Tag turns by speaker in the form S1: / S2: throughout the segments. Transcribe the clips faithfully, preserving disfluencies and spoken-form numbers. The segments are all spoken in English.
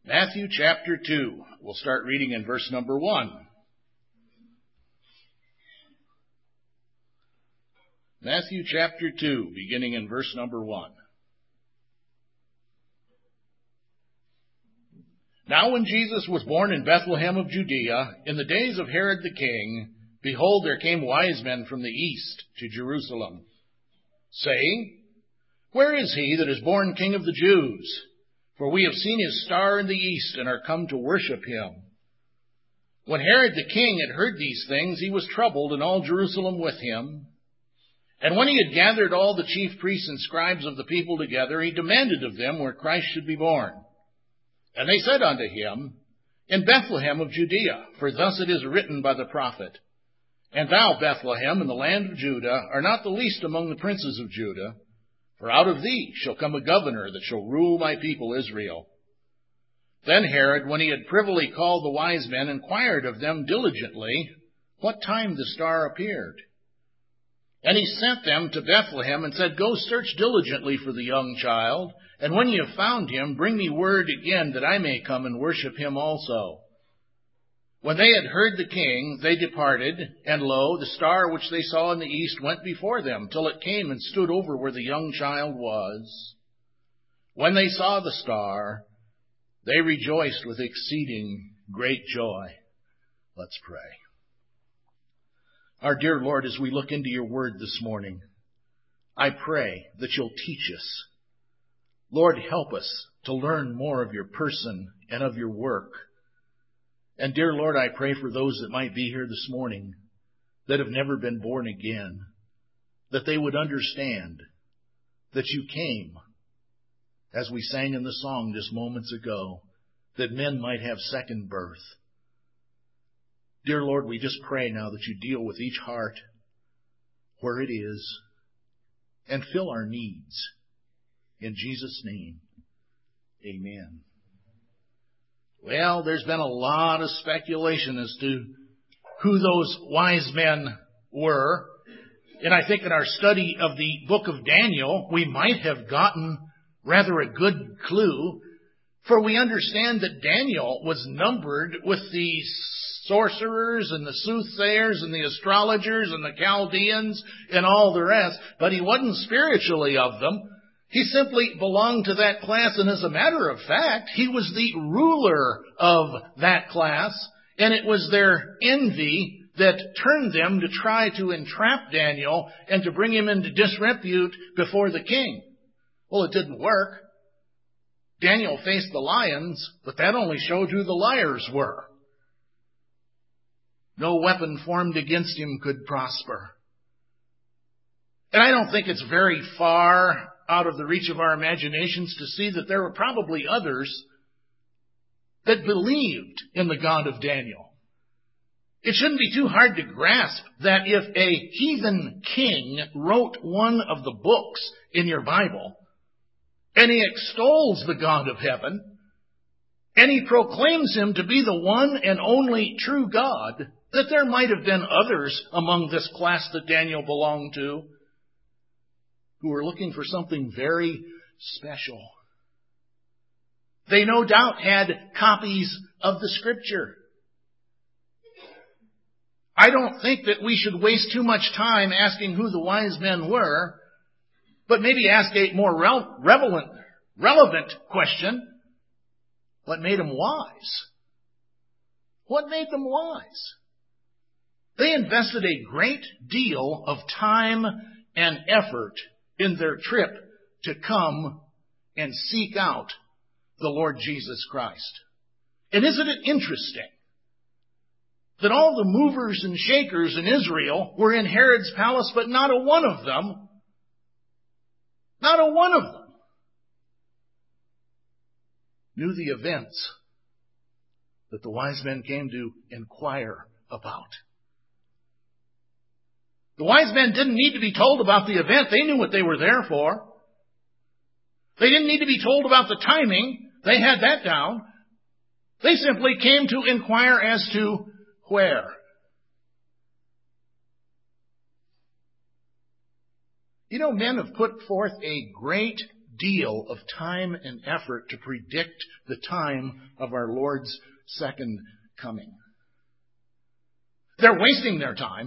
S1: Matthew chapter two. We'll start reading in verse number one. Matthew chapter two, beginning in verse number one. Now when Jesus was born in Bethlehem of Judea, in the days of Herod the king, behold, there came wise men from the east to Jerusalem, saying, Where is he that is born King of the Jews? For we have seen his star in the east, and are come to worship him. When Herod the king had heard these things, he was troubled, and all Jerusalem with him. And when he had gathered all the chief priests and scribes of the people together, he demanded of them where Christ should be born. And they said unto him, In Bethlehem of Judea, for thus it is written by the prophet, And thou, Bethlehem, in the land of Judah, art not the least among the princes of Judah, for out of thee shall come a governor that shall rule my people Israel. Then Herod, when he had privily called the wise men, inquired of them diligently what time the star appeared. And he sent them to Bethlehem and said, Go search diligently for the young child, and when ye have found him, bring me word again that I may come and worship him also. When they had heard the king, they departed, and lo, the star which they saw in the east went before them, till it came and stood over where the young child was. When they saw the star, they rejoiced with exceeding great joy. Let's pray. Our dear Lord, as we look into your word this morning, I pray that you'll teach us. Lord, help us to learn more of your person and of your work. And dear Lord, I pray for those that might be here this morning that have never been born again, that they would understand that you came, as we sang in the song just moments ago, that men might have second birth. Dear Lord, we just pray now that you deal with each heart where it is and fill our needs. In Jesus' name, amen. Well, there's been a lot of speculation as to who those wise men were. And I think in our study of the book of Daniel, we might have gotten rather a good clue. For we understand that Daniel was numbered with the sorcerers and the soothsayers and the astrologers and the Chaldeans and all the rest. But he wasn't spiritually of them. He simply belonged to that class, and as a matter of fact, he was the ruler of that class, and it was their envy that turned them to try to entrap Daniel and to bring him into disrepute before the king. Well, it didn't work. Daniel faced the lions, but that only showed who the liars were. No weapon formed against him could prosper. And I don't think it's very far out of the reach of our imaginations to see that there were probably others that believed in the God of Daniel. It shouldn't be too hard to grasp that if a heathen king wrote one of the books in your Bible, and he extols the God of heaven, and he proclaims him to be the one and only true God, that there might have been others among this class that Daniel belonged to who were looking for something very special. They no doubt had copies of the Scripture. I don't think that we should waste too much time asking who the wise men were, but maybe ask a more relevant, relevant question. What made them wise? What made them wise? They invested a great deal of time and effort in their trip to come and seek out the Lord Jesus Christ. And isn't it interesting that all the movers and shakers in Israel were in Herod's palace, but not a one of them, not a one of them knew the events that the wise men came to inquire about. The wise men didn't need to be told about the event. They knew what they were there for. They didn't need to be told about the timing. They had that down. They simply came to inquire as to where. You know, men have put forth a great deal of time and effort to predict the time of our Lord's second coming. They're wasting their time.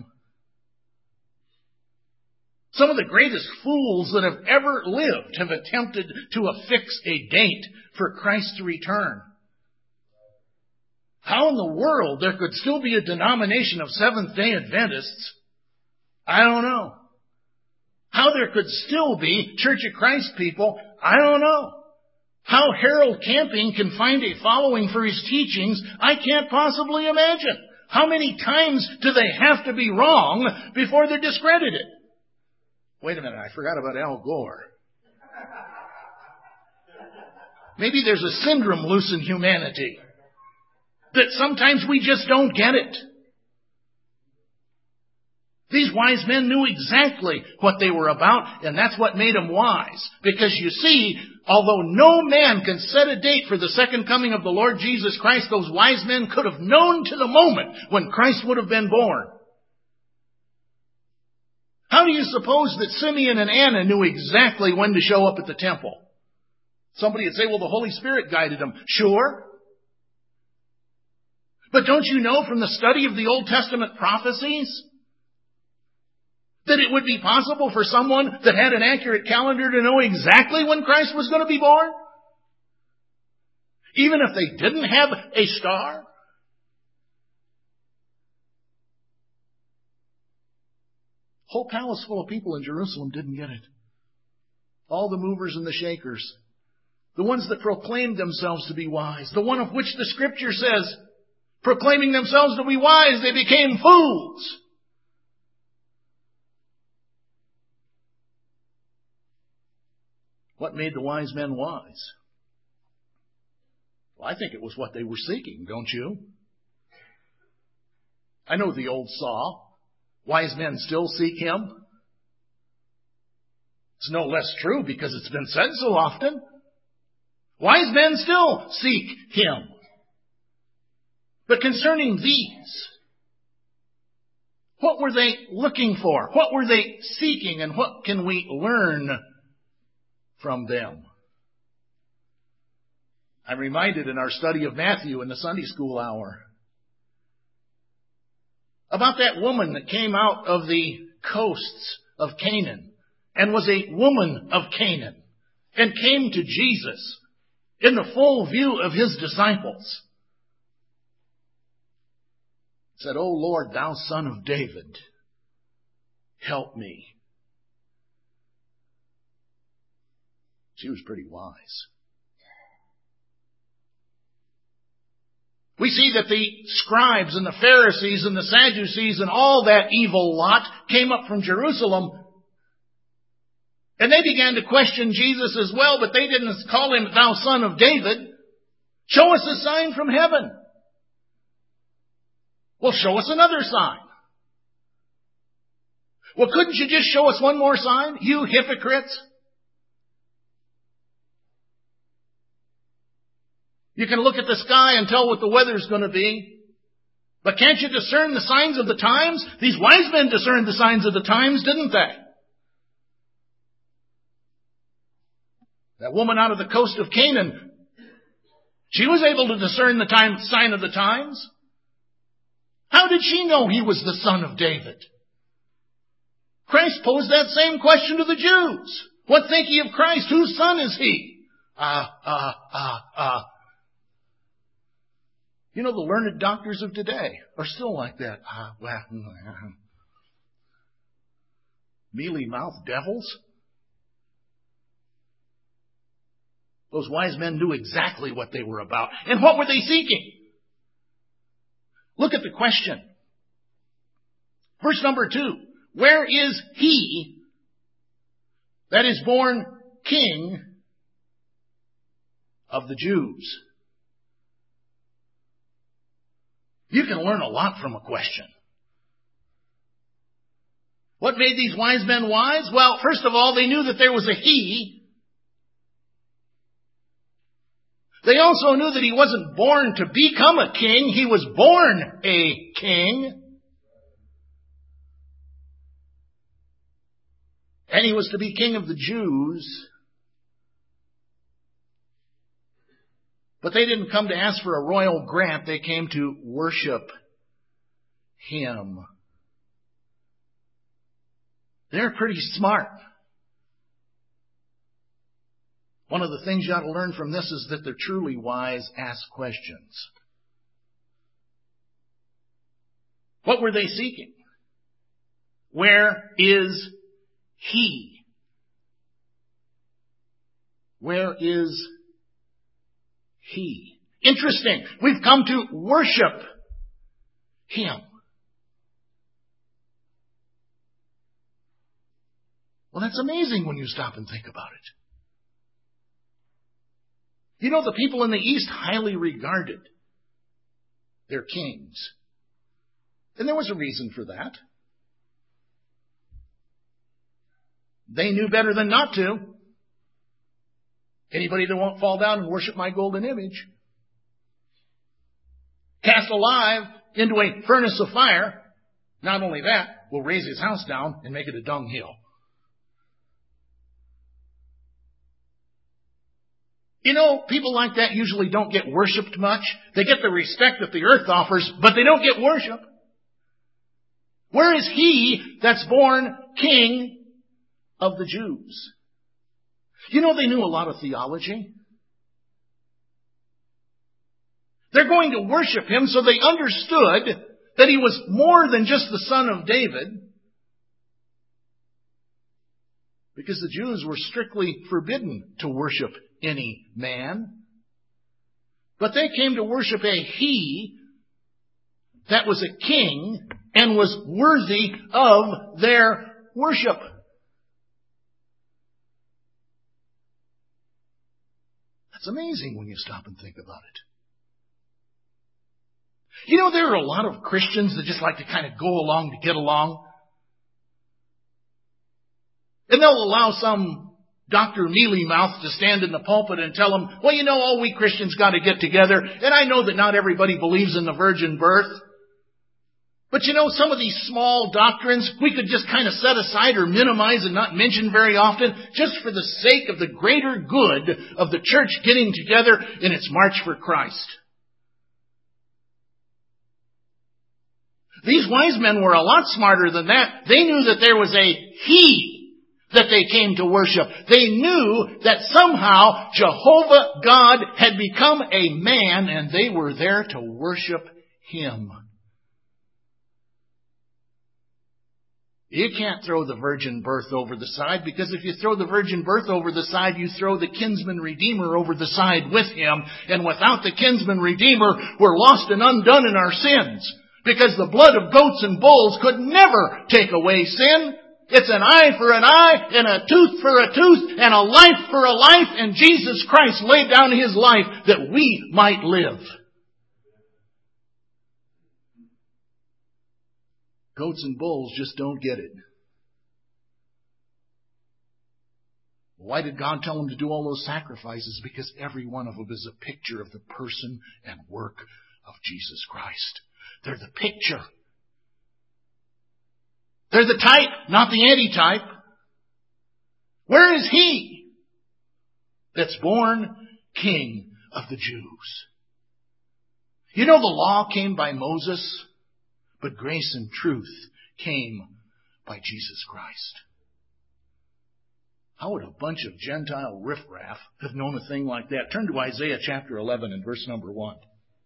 S1: Some of the greatest fools that have ever lived have attempted to affix a date for Christ's return. How in the world there could still be a denomination of Seventh-day Adventists, I don't know. How there could still be Church of Christ people, I don't know. How Harold Camping can find a following for his teachings, I can't possibly imagine. How many times do they have to be wrong before they're discredited? Wait a minute, I forgot about Al Gore. Maybe there's a syndrome loose in humanity that sometimes we just don't get it. These wise men knew exactly what they were about, and that's what made them wise. Because you see, although no man can set a date for the second coming of the Lord Jesus Christ, those wise men could have known to the moment when Christ would have been born. How do you suppose that Simeon and Anna knew exactly when to show up at the temple? Somebody would say, well, the Holy Spirit guided them. Sure. But don't you know from the study of the Old Testament prophecies that it would be possible for someone that had an accurate calendar to know exactly when Christ was going to be born? Even if they didn't have a star? Whole palace full of people in Jerusalem didn't get it. All the movers and the shakers. The ones that proclaimed themselves to be wise. The one of which the Scripture says, proclaiming themselves to be wise, they became fools. What made the wise men wise? Well, I think it was what they were seeking, don't you? I know the old saw. Wise men still seek Him. It's no less true because it's been said so often. Wise men still seek Him. But concerning these, what were they looking for? What were they seeking? And what can we learn from them? I'm reminded in our study of Matthew in the Sunday school hour about that woman that came out of the coasts of Canaan and was a woman of Canaan and came to Jesus in the full view of His disciples. Said, O Lord, thou Son of David, help me. She was pretty wise. We see that the scribes and the Pharisees and the Sadducees and all that evil lot came up from Jerusalem. And they began to question Jesus as well, but they didn't call Him thou Son of David. Show us a sign from heaven. Well, show us another sign. Well, couldn't you just show us one more sign, you hypocrites? You can look at the sky and tell what the weather's going to be. But can't you discern the signs of the times? These wise men discerned the signs of the times, didn't they? That woman out of the coast of Canaan, she was able to discern the time, sign of the times. How did she know He was the Son of David? Christ posed that same question to the Jews. What think ye of Christ? Whose son is He? Ah, ah, ah, ah. You know, the learned doctors of today are still like that. Ah, well, mealy-mouthed devils. Those wise men knew exactly what they were about. And what were they seeking? Look at the question. Verse number two. Where is He that is born King of the Jews? You can learn a lot from a question. What made these wise men wise? Well, first of all, they knew that there was a He. They also knew that He wasn't born to become a king. He was born a king. And He was to be King of the Jews. But they didn't come to ask for a royal grant. They came to worship Him. They're pretty smart. One of the things you ought to learn from this is that the truly wise ask questions. What were they seeking? Where is He? Where is He? Interesting. We've come to worship Him. Well, that's amazing when you stop and think about it. You know, the people in the East highly regarded their kings. And there was a reason for that. They knew better than not to. Anybody that won't fall down and worship my golden image, cast alive into a furnace of fire, not only that, will raise his house down and make it a dunghill. You know, people like that usually don't get worshipped much. They get the respect that the earth offers, but they don't get worship. Where is He that's born King of the Jews? You know, they knew a lot of theology. They're going to worship Him, so they understood that He was more than just the son of David. Because the Jews were strictly forbidden to worship any man. But they came to worship a He that was a king and was worthy of their worship. That's amazing when you stop and think about it. You know, there are a lot of Christians that just like to kind of go along to get along. And they'll allow some Doctor Mealy-Mouth to stand in the pulpit and tell them, well, you know, all we Christians got to get together. And I know that not everybody believes in the virgin birth. But you know, some of these small doctrines we could just kind of set aside or minimize and not mention very often just for the sake of the greater good of the church getting together in its march for Christ. These wise men were a lot smarter than that. They knew that there was a He that they came to worship. They knew that somehow Jehovah God had become a man and they were there to worship Him. You can't throw the virgin birth over the side, because if you throw the virgin birth over the side, you throw the kinsman redeemer over the side with Him. And without the kinsman redeemer, we're lost and undone in our sins. Because the blood of goats and bulls could never take away sin. It's an eye for an eye, and a tooth for a tooth, and a life for a life, and Jesus Christ laid down His life that we might live. Goats and bulls just don't get it. Why did God tell them to do all those sacrifices? Because every one of them is a picture of the person and work of Jesus Christ. They're the picture. They're the type, not the antitype. Where is He that's born King of the Jews? You know, the law came by Moses, but grace and truth came by Jesus Christ. How would a bunch of Gentile riffraff have known a thing like that? Turn to Isaiah chapter eleven and verse number one.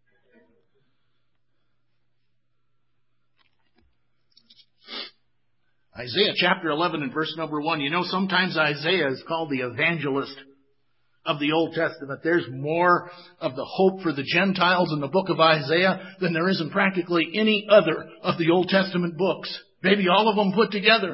S1: Isaiah chapter eleven and verse number one. You know, sometimes Isaiah is called the evangelist of the Old Testament. There's more of the hope for the Gentiles in the book of Isaiah than there is in practically any other of the Old Testament books. Maybe all of them put together.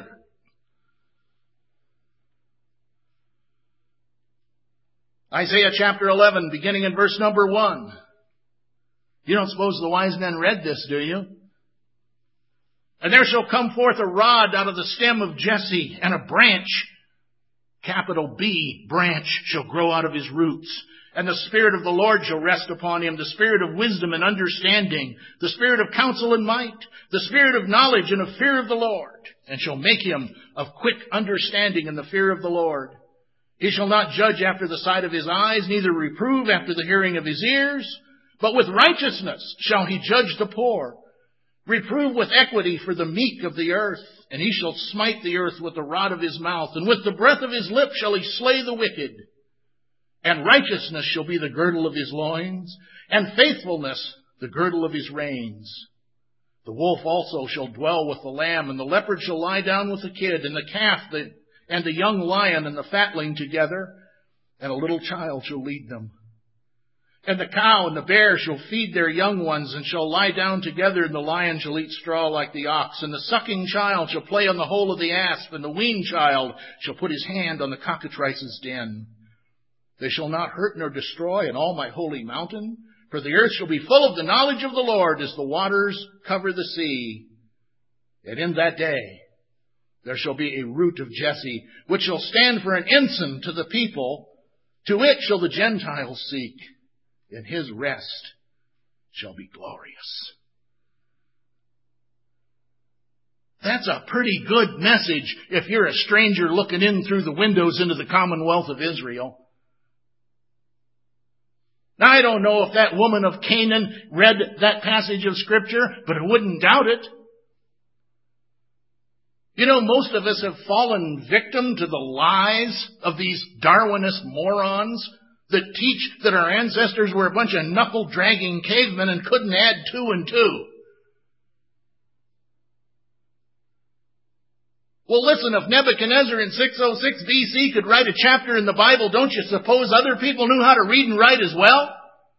S1: Isaiah chapter eleven, beginning in verse number one. You don't suppose the wise men read this, do you? And there shall come forth a rod out of the stem of Jesse, and a branch, capital B, branch, shall grow out of his roots. And the Spirit of the Lord shall rest upon him, the Spirit of wisdom and understanding, the Spirit of counsel and might, the Spirit of knowledge and of fear of the Lord, and shall make him of quick understanding in the fear of the Lord. He shall not judge after the sight of his eyes, neither reprove after the hearing of his ears. But with righteousness shall he judge the poor. Reprove with equity for the meek of the earth. And he shall smite the earth with the rod of his mouth. And with the breath of his lips shall he slay the wicked. And righteousness shall be the girdle of his loins. And faithfulness the girdle of his reins. The wolf also shall dwell with the lamb. And the leopard shall lie down with the kid. And the calf the, and the young lion and the fatling together. And a little child shall lead them. And the cow and the bear shall feed their young ones, and shall lie down together, and the lion shall eat straw like the ox. And the sucking child shall play on the hole of the asp, and the weaned child shall put his hand on the cockatrice's den. They shall not hurt nor destroy in all my holy mountain, for the earth shall be full of the knowledge of the Lord, as the waters cover the sea. And in that day there shall be a root of Jesse, which shall stand for an ensign to the people. To it shall the Gentiles seek. And his rest shall be glorious. That's a pretty good message if you're a stranger looking in through the windows into the Commonwealth of Israel. Now, I don't know if that woman of Canaan read that passage of Scripture, but I wouldn't doubt it. You know, most of us have fallen victim to the lies of these Darwinist morons that teach that our ancestors were a bunch of knuckle-dragging cavemen and couldn't add two and two. Well, listen, if Nebuchadnezzar in six oh six B C could write a chapter in the Bible, don't you suppose other people knew how to read and write as well?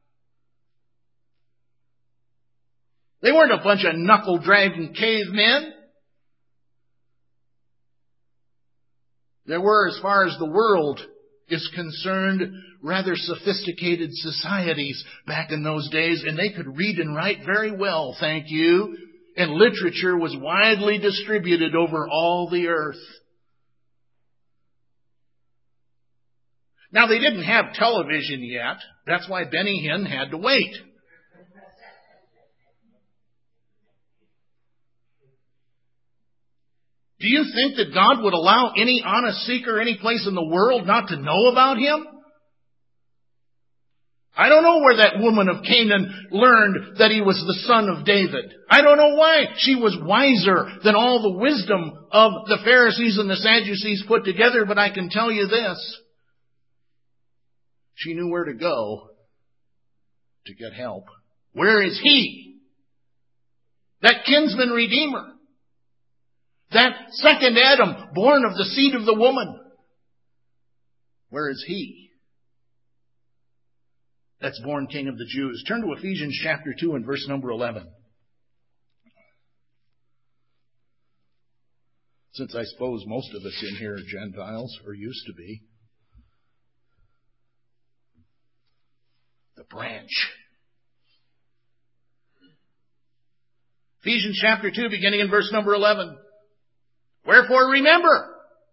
S1: They weren't a bunch of knuckle-dragging cavemen. There were, as far as the world is concerned, rather sophisticated societies back in those days, and they could read and write very well, thank you. And literature was widely distributed over all the earth. Now, they didn't have television yet. That's why Benny Hinn had to wait. Do you think that God would allow any honest seeker any place in the world not to know about Him? I don't know where that woman of Canaan learned that He was the son of David. I don't know why. She was wiser than all the wisdom of the Pharisees and the Sadducees put together, but I can tell you this. She knew where to go to get help. Where is He? That kinsman redeemer. That second Adam, born of the seed of the woman. Where is He? That's born King of the Jews. Turn to Ephesians chapter two and verse number eleven. Since I suppose most of us in here are Gentiles, or used to be. The branch. Ephesians chapter two, beginning in verse number eleven. Wherefore remember,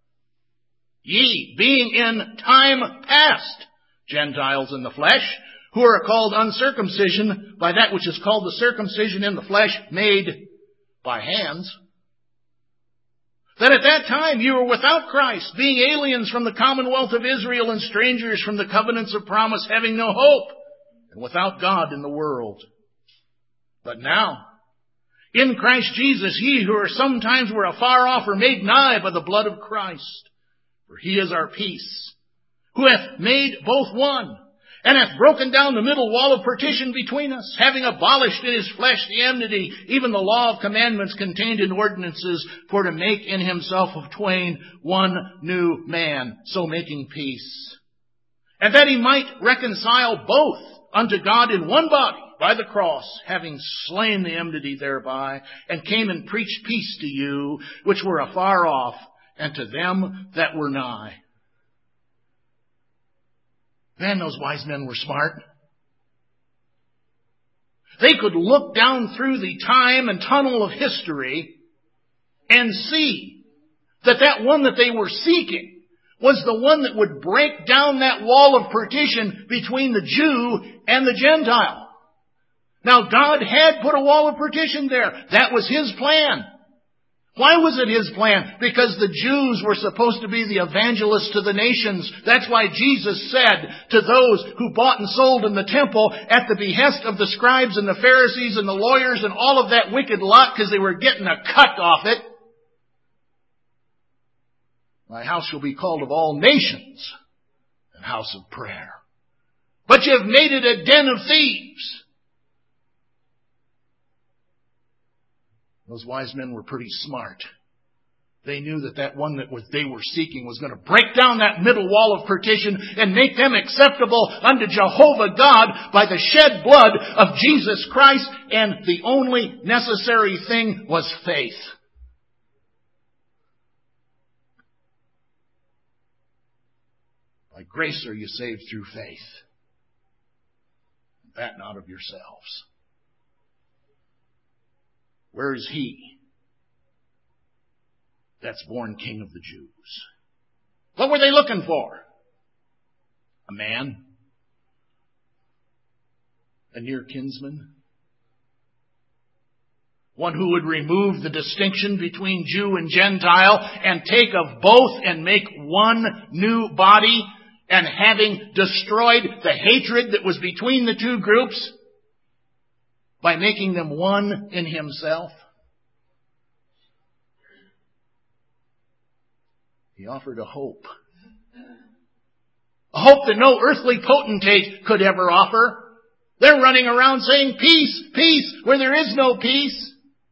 S1: ye being in time past Gentiles in the flesh, who are called uncircumcision by that which is called the circumcision in the flesh made by hands, that at that time you were without Christ, being aliens from the commonwealth of Israel and strangers from the covenants of promise, having no hope, and without God in the world. But now, in Christ Jesus, ye who are sometimes were afar off are made nigh by the blood of Christ. For He is our peace, who hath made both one, and hath broken down the middle wall of partition between us, having abolished in His flesh the enmity, even the law of commandments contained in ordinances, for to make in Himself of twain one new man, so making peace. And that He might reconcile both unto God in one body, by the cross, having slain the enmity thereby, and came and preached peace to you, which were afar off, and to them that were nigh. Man, those wise men were smart. They could look down through the time and tunnel of history and see that that one that they were seeking was the one that would break down that wall of partition between the Jew and the Gentile. Now, God had put a wall of partition there. That was His plan. Why was it His plan? Because the Jews were supposed to be the evangelists to the nations. That's why Jesus said to those who bought and sold in the temple at the behest of the scribes and the Pharisees and the lawyers and all of that wicked lot, because they were getting a cut off it, "My house shall be called of all nations a house of prayer. But you've made it a den of thieves." Those wise men were pretty smart. They knew that that one that was, they were seeking was going to break down that middle wall of partition and make them acceptable unto Jehovah God by the shed blood of Jesus Christ. And the only necessary thing was faith. By grace are you saved through faith. That not of yourselves. Where is He that's born King of the Jews? What were they looking for? A man? A near kinsman? One who would remove the distinction between Jew and Gentile and take of both and make one new body, and having destroyed the hatred that was between the two groups, by making them one in Himself. He offered a hope. A hope that no earthly potentate could ever offer. They're running around saying, "Peace, peace," where there is no peace.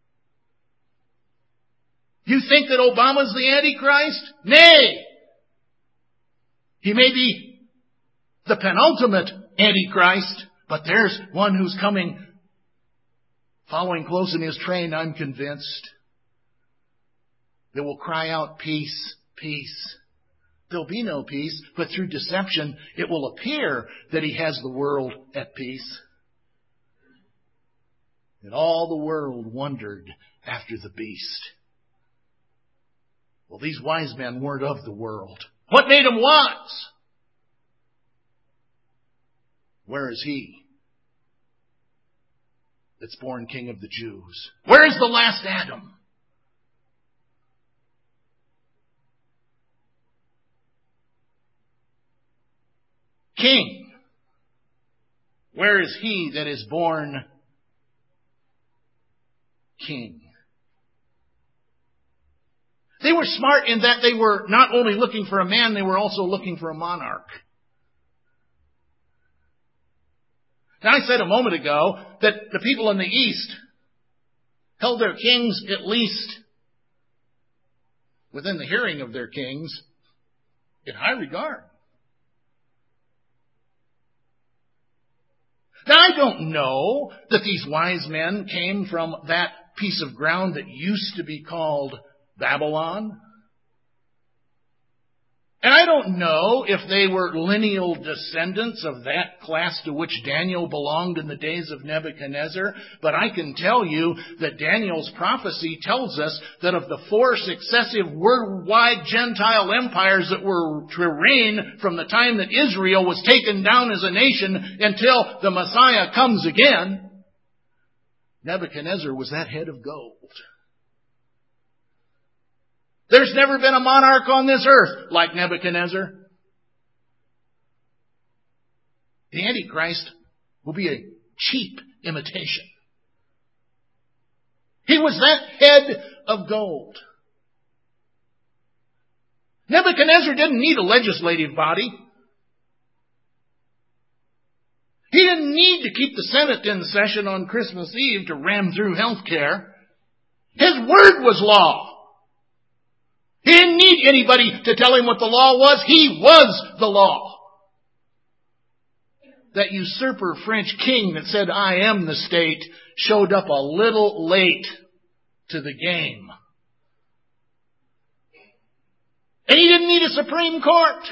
S1: You think that Obama's the Antichrist? Nay! He may be the penultimate Antichrist, but there's one who's coming, following close in his train, I'm convinced, that will cry out, "Peace, peace." There'll be no peace, but through deception, it will appear that he has the world at peace. And all the world wondered after the beast. Well, these wise men weren't of the world. What made them wise? Where is He that's born King of the Jews? Where is the last Adam? King. Where is He that is born King? They were smart in that they were not only looking for a man, they were also looking for a monarch. Now, I said a moment ago that the people in the East held their kings at least within the hearing of their kings in high regard. Now, I don't know that these wise men came from that piece of ground that used to be called Babylon. And I don't know if they were lineal descendants of that class to which Daniel belonged in the days of Nebuchadnezzar, but I can tell you that Daniel's prophecy tells us that of the four successive worldwide Gentile empires that were to reign from the time that Israel was taken down as a nation until the Messiah comes again, Nebuchadnezzar was that head of gold. There's never been a monarch on this earth like Nebuchadnezzar. The Antichrist will be a cheap imitation. He was that head of gold. Nebuchadnezzar didn't need a legislative body. He didn't need to keep the Senate in session on Christmas Eve to ram through health care. His word was law. He didn't need anybody to tell him what the law was. He was the law. That usurper French king that said, "I am the state," showed up a little late to the game. And he didn't need a Supreme Court.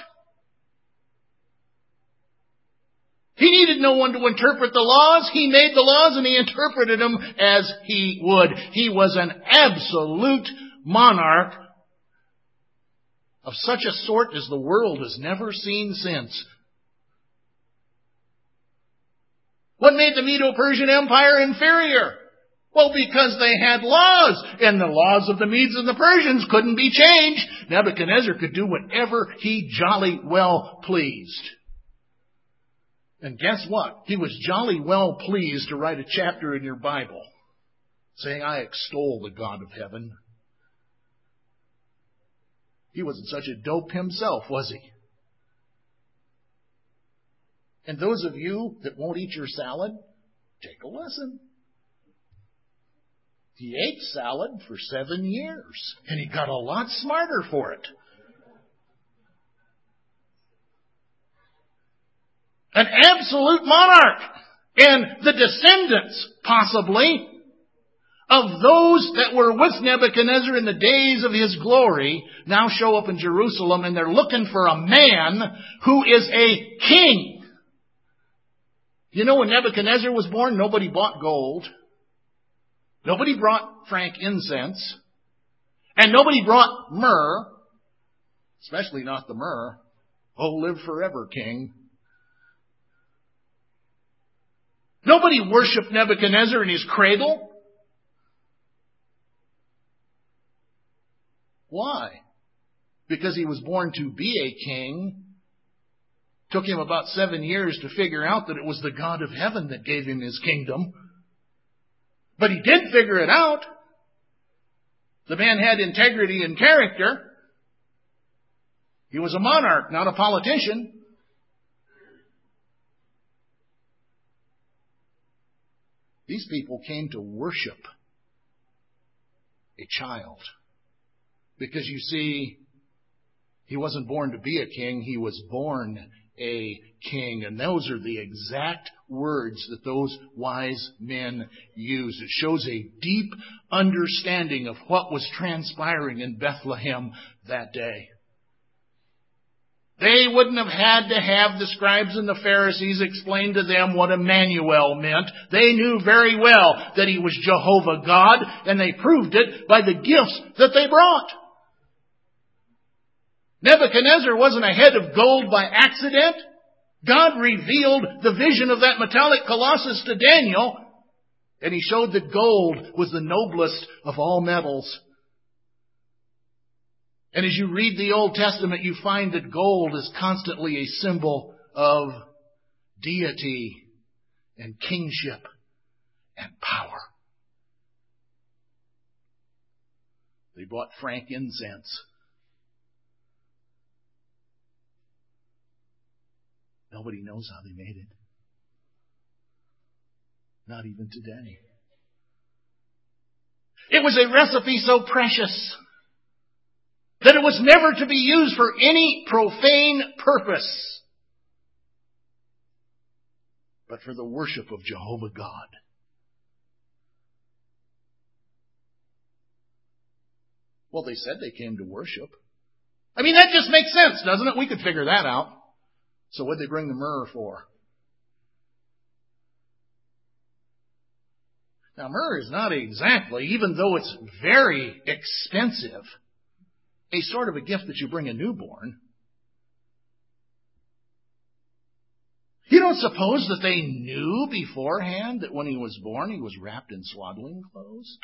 S1: He needed no one to interpret the laws. He made the laws and he interpreted them as he would. He was an absolute monarch of such a sort as the world has never seen since. What made the Medo-Persian Empire inferior? Well, because they had laws, and the laws of the Medes and the Persians couldn't be changed. Nebuchadnezzar could do whatever he jolly well pleased. And guess what? He was jolly well pleased to write a chapter in your Bible saying, I extol the God of heaven. He wasn't such a dope himself, was he? And those of you that won't eat your salad, take a lesson. He ate salad for seven years, and he got a lot smarter for it. An absolute monarch, and the descendants, possibly, of those that were with Nebuchadnezzar in the days of his glory now show up in Jerusalem, and they're looking for a man who is a king. You know, when Nebuchadnezzar was born, nobody bought gold. Nobody brought frank incense. And nobody brought myrrh, especially not the myrrh. Oh, live forever, king. Nobody worshipped Nebuchadnezzar in his cradle. Why? Because he was born to be a king. Took him about seven years to figure out that it was the God of heaven that gave him his kingdom. But he did figure it out. The man had integrity and character. He was a monarch, not a politician. These people came to worship a child. Because you see, he wasn't born to be a king, he was born a king. And those are the exact words that those wise men used. It shows a deep understanding of what was transpiring in Bethlehem that day. They wouldn't have had to have the scribes and the Pharisees explain to them what Emmanuel meant. They knew very well that he was Jehovah God, and they proved it by the gifts that they brought. Nebuchadnezzar wasn't a head of gold by accident. God revealed the vision of that metallic colossus to Daniel, and he showed that gold was the noblest of all metals. And as you read the Old Testament, you find that gold is constantly a symbol of deity and kingship and power. They bought frank incense. Nobody knows how they made it. Not even today. It was a recipe so precious that it was never to be used for any profane purpose, but for the worship of Jehovah God. Well, they said they came to worship. I mean, that just makes sense, doesn't it? We could figure that out. So what did they bring the myrrh for? Now, myrrh is not exactly, even though it's very expensive, a sort of a gift that you bring a newborn. You don't suppose that they knew beforehand that when he was born he was wrapped in swaddling clothes?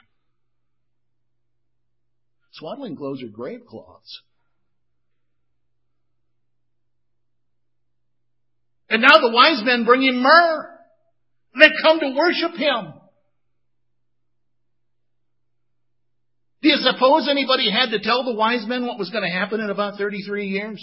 S1: Swaddling clothes are grave cloths. And now the wise men bring him myrrh. They come to worship him. Do you suppose anybody had to tell the wise men what was going to happen in about thirty-three years?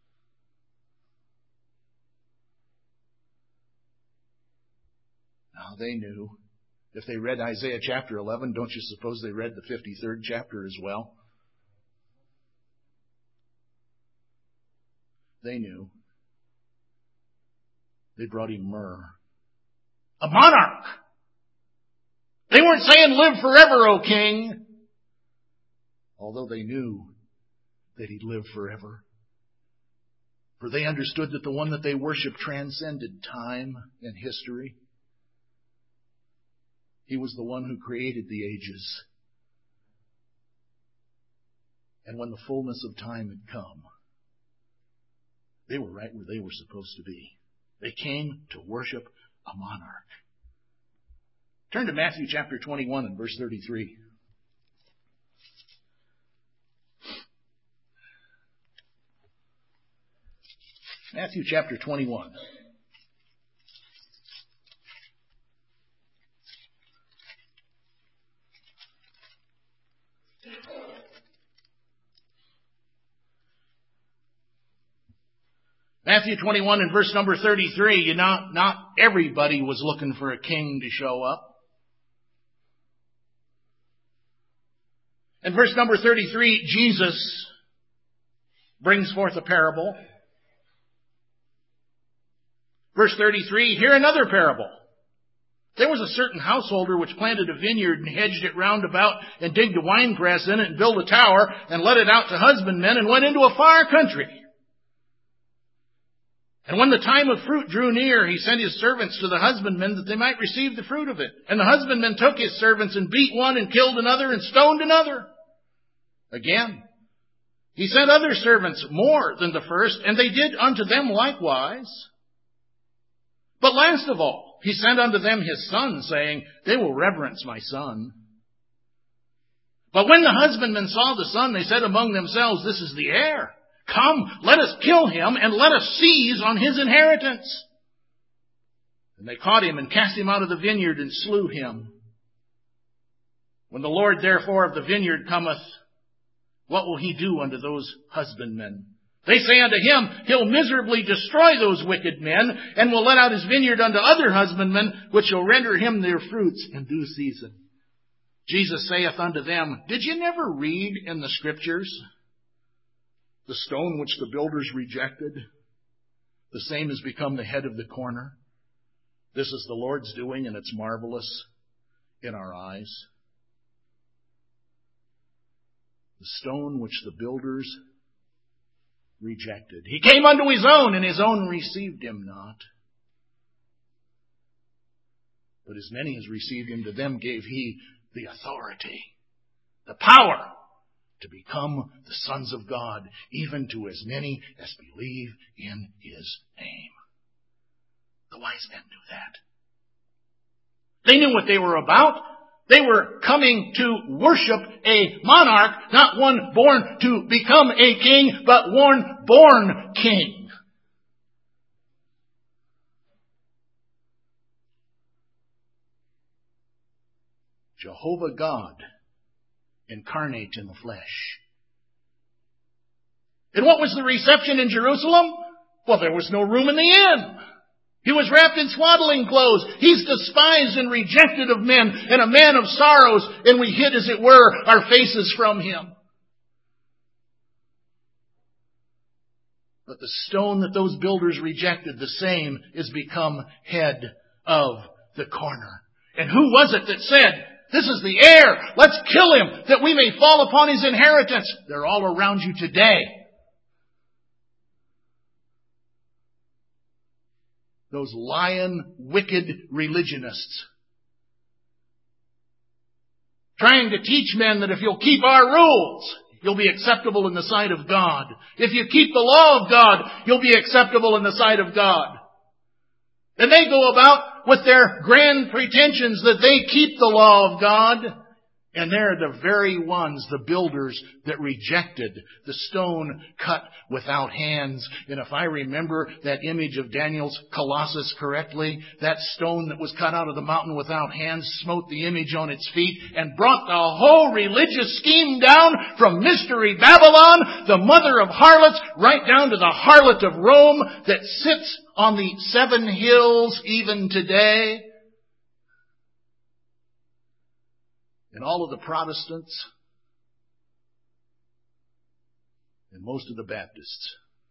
S1: No, they knew. If they read Isaiah chapter eleven, don't you suppose they read the fifty-third chapter as well? They knew. They brought him myrrh. A monarch! They weren't saying, live forever, O king. Although they knew that he'd live forever. For they understood that the one that they worshiped transcended time and history. He was the one who created the ages. And when the fullness of time had come, they were right where they were supposed to be. They came to worship a monarch. Turn to Matthew chapter twenty-one and verse thirty-three. Matthew chapter twenty-one. Matthew twenty-one and verse number thirty-three, you know, not everybody was looking for a king to show up. In verse number thirty-three, Jesus brings forth a parable. Verse thirty-three, hear another parable. There was a certain householder which planted a vineyard and hedged it round about and digged a winepress in it and built a tower and let it out to husbandmen and went into a far country. And when the time of fruit drew near, he sent his servants to the husbandmen that they might receive the fruit of it. And the husbandmen took his servants and beat one and killed another and stoned another. Again, he sent other servants more than the first, and they did unto them likewise. But last of all, he sent unto them his son, saying, they will reverence my son. But when the husbandmen saw the son, they said among themselves, this is the heir. Come, let us kill him, and let us seize on his inheritance. And they caught him and cast him out of the vineyard and slew him. When the Lord therefore of the vineyard cometh, what will he do unto those husbandmen? They say unto him, he'll miserably destroy those wicked men, and will let out his vineyard unto other husbandmen, which shall render him their fruits in due season. Jesus saith unto them, did you never read in the Scriptures, the stone which the builders rejected, the same has become the head of the corner? This is the Lord's doing, and it's marvelous in our eyes. The stone which the builders rejected. He came unto his own, and his own received him not. But as many as received him, to them gave he the authority, the power, to become the sons of God, even to as many as believe in his name. The wise men knew that. They knew what they were about. They were coming to worship a monarch, not one born to become a king, but one born king. Jehovah God incarnate in the flesh. And what was the reception in Jerusalem? Well, there was no room in the inn. He was wrapped in swaddling clothes. He's despised and rejected of men, and a man of sorrows, and we hid, as it were, our faces from him. But the stone that those builders rejected, the same is become head of the corner. And who was it that said, this is the heir, let's kill him, that we may fall upon his inheritance? They're all around you today. Those lying, wicked religionists, trying to teach men that if you'll keep our rules, you'll be acceptable in the sight of God. If you keep the law of God, you'll be acceptable in the sight of God. And they go about with their grand pretensions that they keep the law of God. And they're the very ones, the builders, that rejected the stone cut without hands. And if I remember that image of Daniel's Colossus correctly, that stone that was cut out of the mountain without hands smote the image on its feet and brought the whole religious scheme down from Mystery Babylon, the mother of harlots, right down to the harlot of Rome that sits on the seven hills even today. And all of the Protestants and most of the Baptists.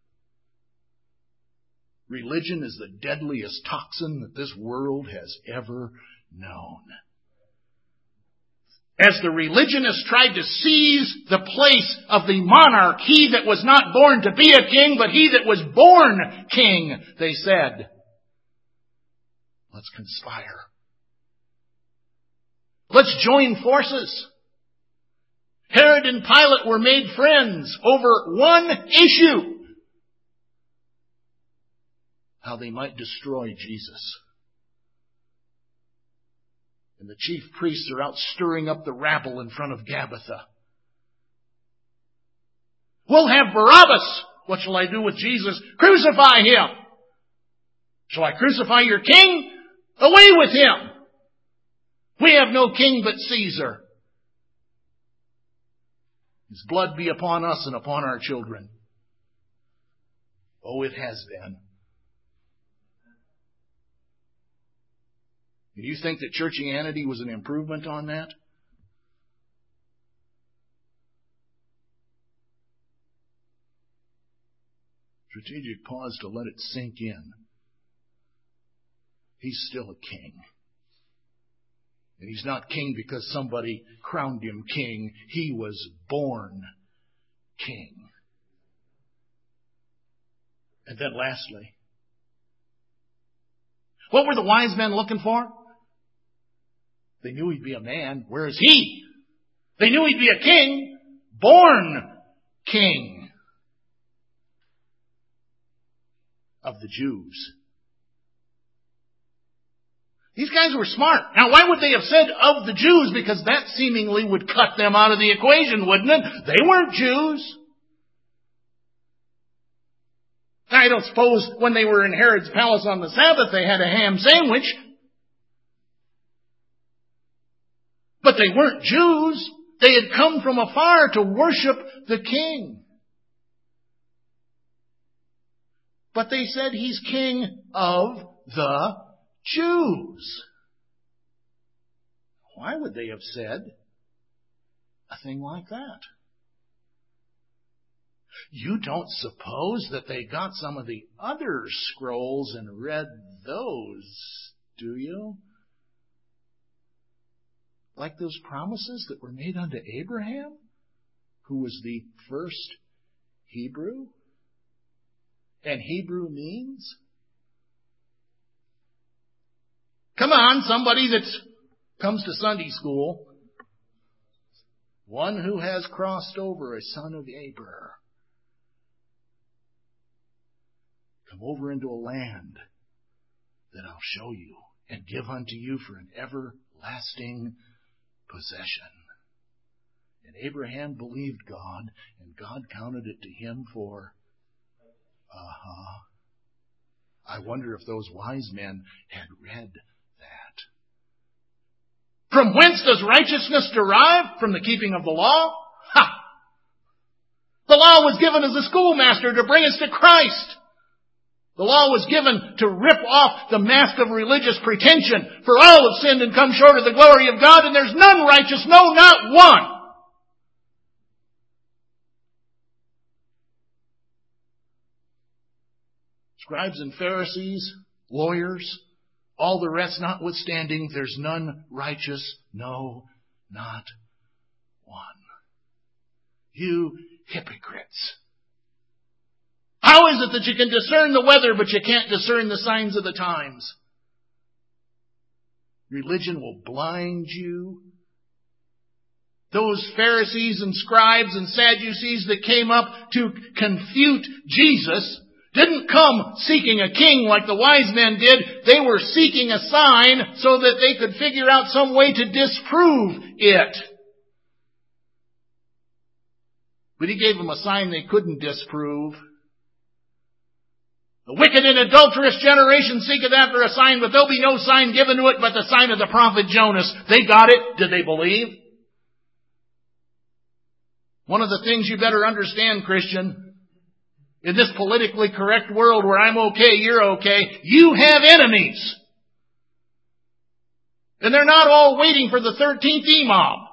S1: Religion is the deadliest toxin that this world has ever known. As the religionists tried to seize the place of the monarch, he that was not born to be a king, but he that was born king, they said, let's conspire. Let's join forces. Herod and Pilate were made friends over one issue: how they might destroy Jesus. And the chief priests are out stirring up the rabble in front of Gabbatha. We'll have Barabbas. What shall I do with Jesus? Crucify him. Shall I crucify your king? Away with him. We have no king but Caesar. His blood be upon us and upon our children. Oh, it has been. Do you think that churchianity was an improvement on that? Strategic pause to let it sink in. He's still a king. And he's not king because somebody crowned him king. He was born king. And then lastly, what were the wise men looking for? They knew he'd be a man. Where is he? They knew he'd be a king. Born king of the Jews. These guys were smart. Now, why would they have said of the Jews? Because that seemingly would cut them out of the equation, wouldn't it? They weren't Jews. I don't suppose when they were in Herod's palace on the Sabbath they had a ham sandwich. But they weren't Jews. They had come from afar to worship the king. But they said he's king of the Jews. Why would they have said a thing like that? You don't suppose that they got some of the other scrolls and read those, do you? Like those promises that were made unto Abraham, who was the first Hebrew? And Hebrew means? Come on, somebody that comes to Sunday school. One who has crossed over, a son of Abraham. Come over into a land that I'll show you and give unto you for an everlasting possession. And Abraham believed God, and God counted it to him for, uh-huh. I wonder if those wise men had read that. From whence does righteousness derive? From the keeping of the law? Ha! The law was given as a schoolmaster to bring us to Christ. The law was given to rip off the mask of religious pretension. For all have sinned and come short of the glory of God, and there's none righteous, no, not one. Scribes and Pharisees, lawyers, all the rest notwithstanding, there's none righteous, no, not one. You hypocrites. How is it that you can discern the weather, but you can't discern the signs of the times? Religion will blind you. Those Pharisees and scribes and Sadducees that came up to confute Jesus didn't come seeking a king like the wise men did. They were seeking a sign so that they could figure out some way to disprove it. But he gave them a sign they couldn't disprove. The wicked and adulterous generation seeketh after a sign, but there'll be no sign given to it but the sign of the prophet Jonas. They got it. Did they believe? One of the things you better understand, Christian, in this politically correct world where I'm okay, you're okay, you have enemies. And they're not all waiting for the thirteenth Imam.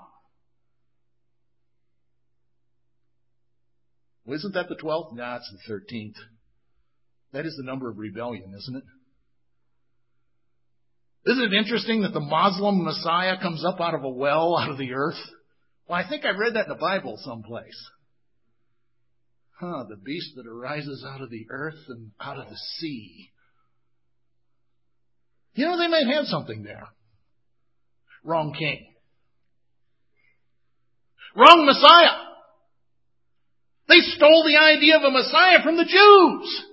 S1: Well, isn't that the twelfth? No, it's the thirteenth. That is the number of rebellion, isn't it? Isn't it interesting that the Muslim Messiah comes up out of a well, out of the earth? Well, I think I read that in the Bible someplace. Huh, the beast that arises out of the earth and out of the sea. You know, they might have something there. Wrong king. Wrong Messiah. They stole the idea of a Messiah from the Jews.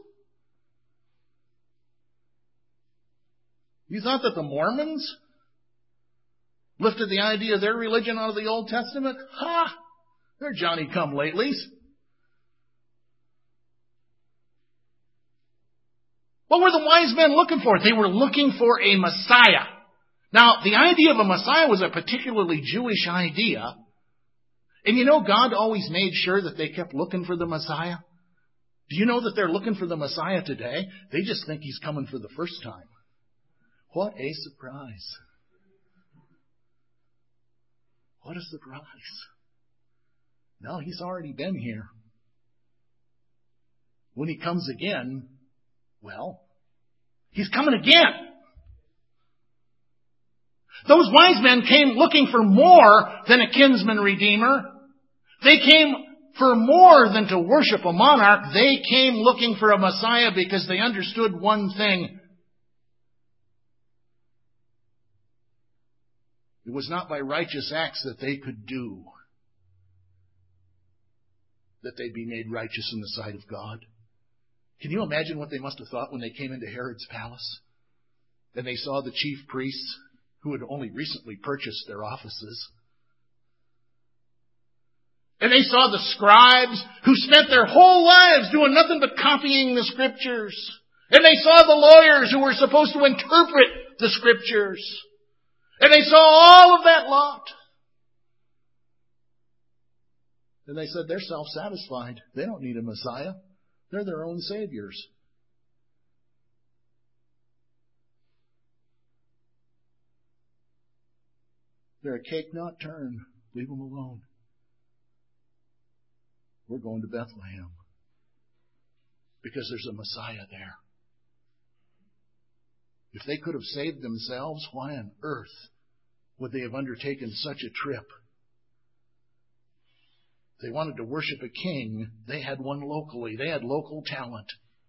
S1: You thought that the Mormons lifted the idea of their religion out of the Old Testament? Ha! They're Johnny-come-latelys. What were the wise men looking for? They were looking for a Messiah. Now, the idea of a Messiah was a particularly Jewish idea. And you know, God always made sure that they kept looking for the Messiah. Do you know that they're looking for the Messiah today? They just think He's coming for the first time. What a surprise. What a surprise. No, He's already been here. When He comes again, well, He's coming again. Those wise men came looking for more than a kinsman redeemer. They came for more than to worship a monarch. They came looking for a Messiah because they understood one thing. It was not by righteous acts that they could do that they'd be made righteous in the sight of God. Can you imagine what they must have thought when they came into Herod's palace and they saw the chief priests who had only recently purchased their offices? And they saw the scribes who spent their whole lives doing nothing but copying the Scriptures. And they saw the lawyers who were supposed to interpret the Scriptures. And they saw all of that lot. And they said they're self-satisfied. They don't need a Messiah. They're their own saviors. They're a cake not turned. Leave them alone. We're going to Bethlehem because there's a Messiah there. If they could have saved themselves, why on earth would they have undertaken such a trip? They wanted to worship a king. They had one locally. They had local talent.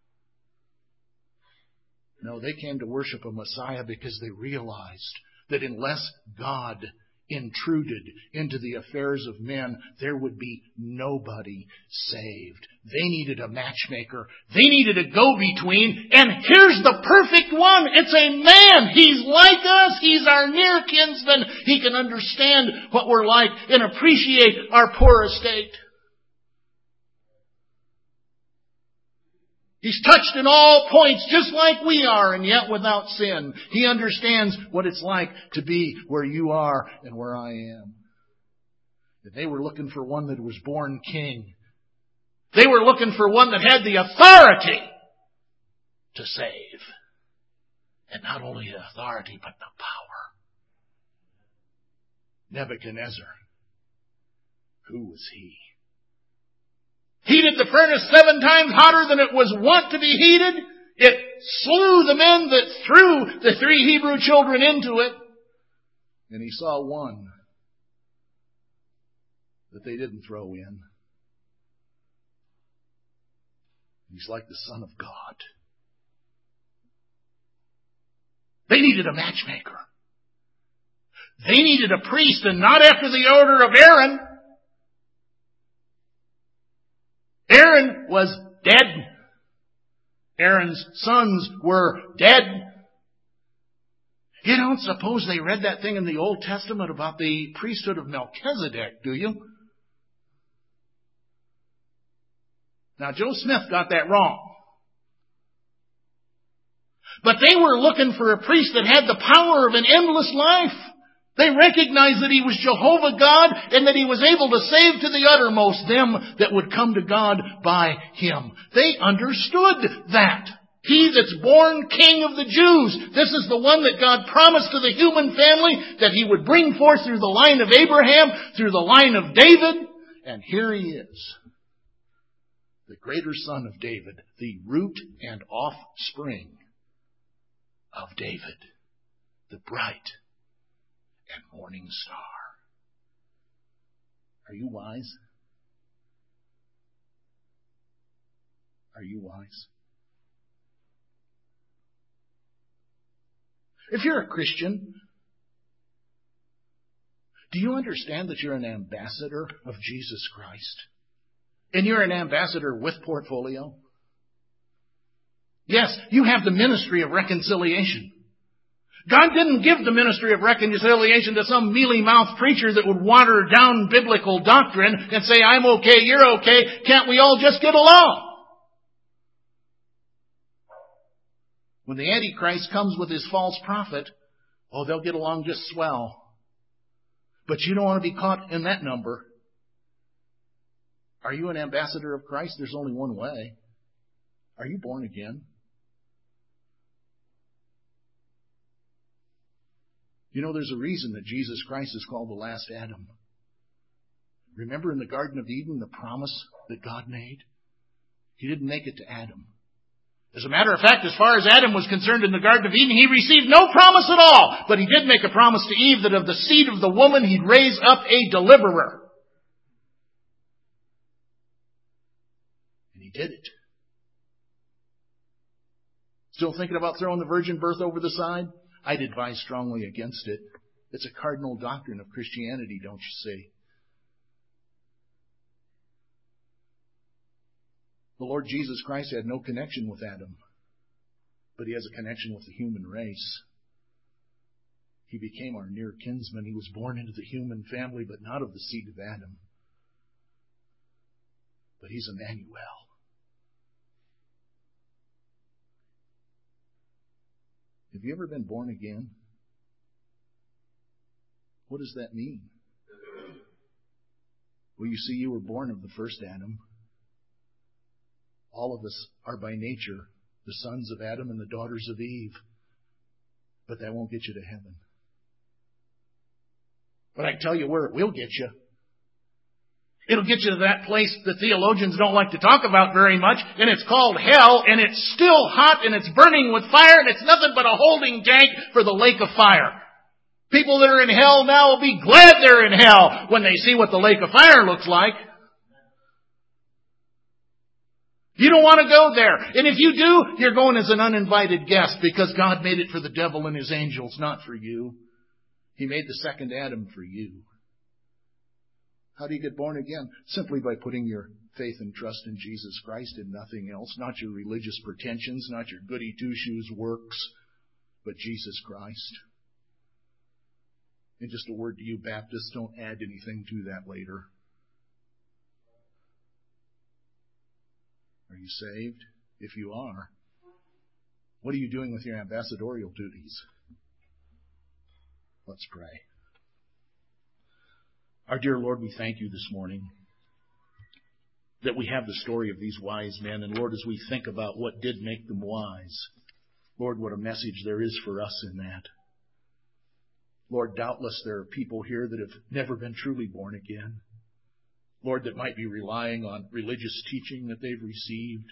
S1: No, they came to worship a Messiah because they realized that unless God intruded into the affairs of men, there would be nobody saved. They needed a matchmaker. They needed a go-between. And here's the perfect one. It's a man. He's like us. He's our near kinsman. He can understand what we're like and appreciate our poor estate. He's touched in all points just like we are, and yet without sin. He understands what it's like to be where you are and where I am. And they were looking for one that was born king. They were looking for one that had the authority to save. And not only the authority, but the power. Nebuchadnezzar. Who was he? Heated the furnace seven times hotter than it was wont to be heated. It slew the men that threw the three Hebrew children into it. And he saw one that they didn't throw in. He's like the Son of God. They needed a matchmaker. They needed a priest, and not after the order of Aaron. Aaron was dead. Aaron's sons were dead. You don't suppose they read that thing in the Old Testament about the priesthood of Melchizedek, do you? Now, Joe Smith got that wrong. But they were looking for a priest that had the power of an endless life. They recognized that He was Jehovah God and that He was able to save to the uttermost them that would come to God by Him. They understood that. He that's born King of the Jews. This is the one that God promised to the human family that He would bring forth through the line of Abraham, through the line of David. And here He is. The greater son of David, the root and offspring of David, the bright and morning star. Are you wise? Are you wise? If you're a Christian, do you understand that you're an ambassador of Jesus Christ? And you're an ambassador with portfolio? Yes, you have the ministry of reconciliation. God didn't give the ministry of reconciliation to some mealy-mouthed preacher that would water down biblical doctrine and say, I'm okay, you're okay, can't we all just get along? When the Antichrist comes with his false prophet, oh, they'll get along just swell. But you don't want to be caught in that number. Are you an ambassador of Christ? There's only one way. Are you born again? You know, there's a reason that Jesus Christ is called the last Adam. Remember in the Garden of Eden, the promise that God made? He didn't make it to Adam. As a matter of fact, as far as Adam was concerned in the Garden of Eden, he received no promise at all. But he did make a promise to Eve that of the seed of the woman, he'd raise up a deliverer. And he did it. Still thinking about throwing the virgin birth over the side? I'd advise strongly against it. It's a cardinal doctrine of Christianity, don't you see? The Lord Jesus Christ had no connection with Adam, but he has a connection with the human race. He became our near kinsman. He was born into the human family, but not of the seed of Adam. But he's Emmanuel. Have you ever been born again? What does that mean? Well, you see, you were born of the first Adam. All of us are by nature the sons of Adam and the daughters of Eve. But that won't get you to heaven. But I can tell you where it will get you. It'll get you to that place that theologians don't like to talk about very much, and it's called hell, and it's still hot, and it's burning with fire, and it's nothing but a holding tank for the lake of fire. People that are in hell now will be glad they're in hell when they see what the lake of fire looks like. You don't want to go there. And if you do, you're going as an uninvited guest because God made it for the devil and his angels, not for you. He made the second Adam for you. How do you get born again? Simply by putting your faith and trust in Jesus Christ and nothing else. Not your religious pretensions, not your goody two-shoes works, but Jesus Christ. And just a word to you Baptists, don't add anything to that later. Are you saved? If you are, what are you doing with your ambassadorial duties? Let's pray. Our dear Lord, we thank you this morning that we have the story of these wise men. And Lord, as we think about what did make them wise, Lord, what a message there is for us in that. Lord, doubtless there are people here that have never been truly born again. Lord, that might be relying on religious teaching that they've received.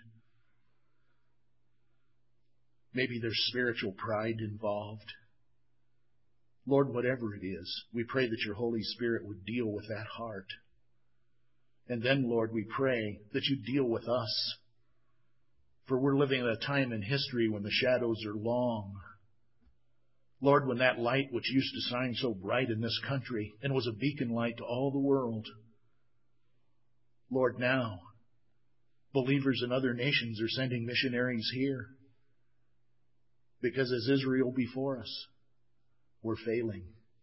S1: Maybe there's spiritual pride involved. Lord, whatever it is, we pray that your Holy Spirit would deal with that heart. And then, Lord, we pray that you deal with us. For we're living at a time in history when the shadows are long. Lord, when that light which used to shine so bright in this country and was a beacon light to all the world, Lord, now, believers in other nations are sending missionaries here. Because as Israel before us, we're failing.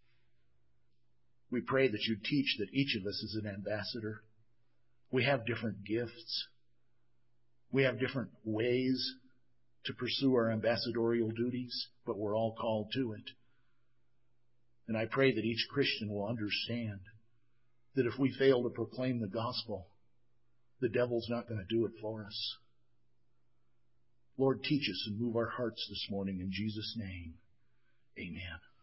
S1: We pray that you teach that each of us is an ambassador. We have different gifts. We have different ways to pursue our ambassadorial duties, but we're all called to it. And I pray that each Christian will understand that if we fail to proclaim the gospel, the devil's not going to do it for us. Lord, teach us and move our hearts this morning in Jesus' name. Amen.